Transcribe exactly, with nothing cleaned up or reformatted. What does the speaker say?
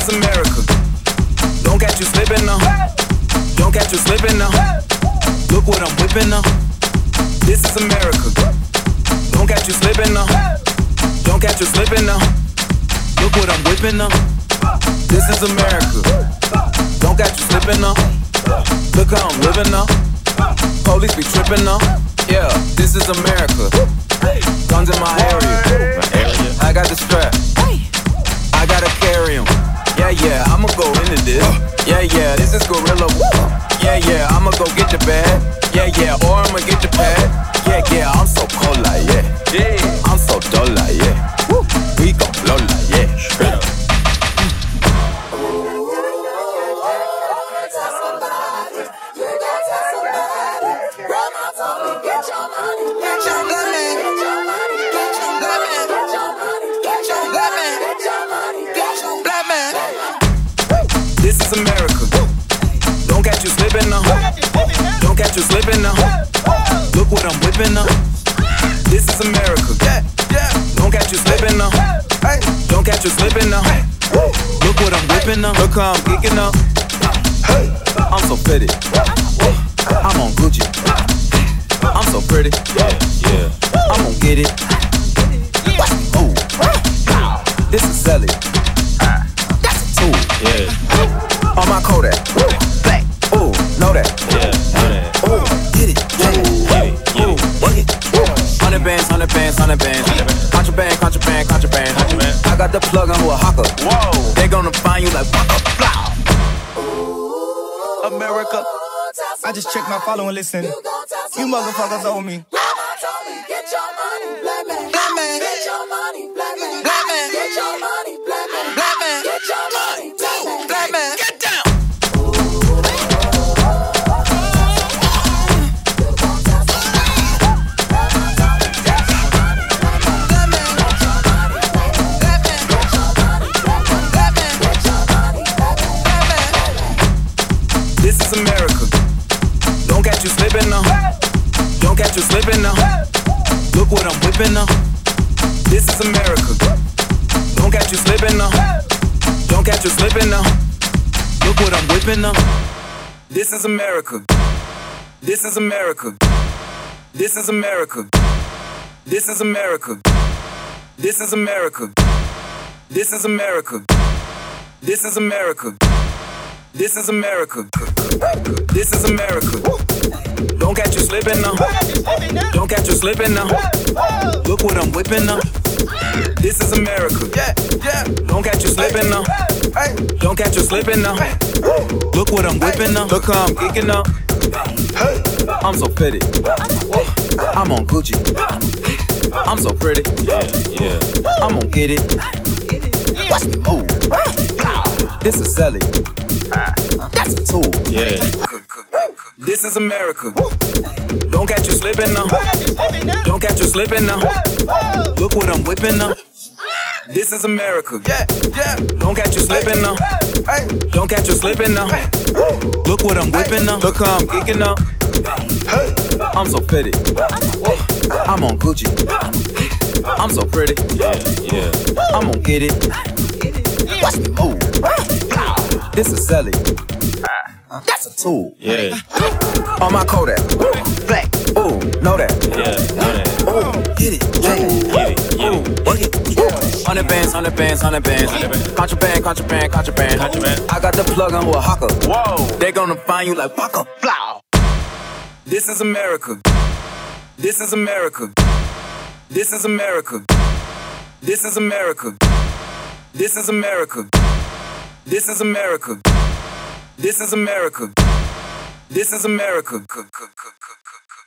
is America. Don't catch you slipping now. Don't catch you slipping now. Look what I'm whipping now. This is America. Don't catch you slipping now. Don't catch you slipping now. Look what I'm whipping now. This is America. Don't catch you slipping now. Look how I'm living now. Police be tripping now. Yeah, this is America. Guns in my area. I got the strap. I gotta carry 'em. Yeah, yeah, I'ma go into this. Yeah, yeah, this is gorilla. Yeah, yeah, I'ma go get the bag. Yeah, yeah, or I'ma get the pad. Yeah, yeah, I'm so cold like yeah. Yeah, I'm so dull like yeah. We gon' blow like yeah. This is America. Don't catch you slipping now. Don't catch you slipping now. Look what I'm whipping now. This is America. Don't catch you slipping now. Don't catch you slipping now. Look what I'm whipping now. Look how I'm geeking now. I'm so pretty. I'm on Gucci. I'm so pretty. Yeah, yeah. I'm gonna get it. Ooh. This is Sally. That's a tool. Yeah. On my Kodak. Black. Ooh, know that. Yeah, know that. Ooh, get it. Yeah. Get it. Get it. Work it. Hundred bands, hundred bands, hundred bands. Contraband, contraband, contraband. Contraband. I got the plug on who a hawker. Whoa. They gonna find you like waka blah. America. I just checked my follow and listen. You motherfuckers owe me. Get your money, black man. Black man. Get your money, black man. Black man. Get your money, black man. Black man. Get your money, black man. Black man. Get down. This is America. Don't catch you slipping now. Don't catch you slipping now. Look what I'm whipping now. This is America. Don't catch you slipping now. Don't catch you slipping now. Look what I'm whipping now. This is America. This is America. This is America. This is America. This is America. This is America. This is America. This is America. This is America. Don't catch you slipping now. Don't catch you slipping now. Look what I'm whipping now. This is America. Yeah, yeah. Don't catch you slipping now. Don't catch you slipping now. Look what I'm whipping now. Look how I'm geeking now. I'm so pretty. I'm on Gucci. I'm so pretty. Yeah, yeah. I'm gonna get it. Watch me move. This is Sally. That's a tool. Yeah. This is America. Don't catch you slipping now. Don't catch you slipping now. Look what I'm whipping now. This is America. Yeah, yeah. Don't catch you slipping now. Don't catch you slipping now. Look what I'm whipping now. Look how I'm geeking now. I'm so pretty. I'm on Gucci. I'm so pretty. Yeah, yeah. I'm gonna get it. Watch me move. This is Sally. That's a tool. Yeah. On my Kodak. Black. Ooh, know that. Yeah, know that. Ooh, get it. Yeah. Get it. Get it. Work it. Hundred bands, hundred bands, hundred bands. Contraband, contraband, contraband. Contraband. I got the plug on who a hawker. Whoa. They gonna find you like waka blah. This is America. This is America. This is America. This is America. This is America. This is America. This is America. This is America.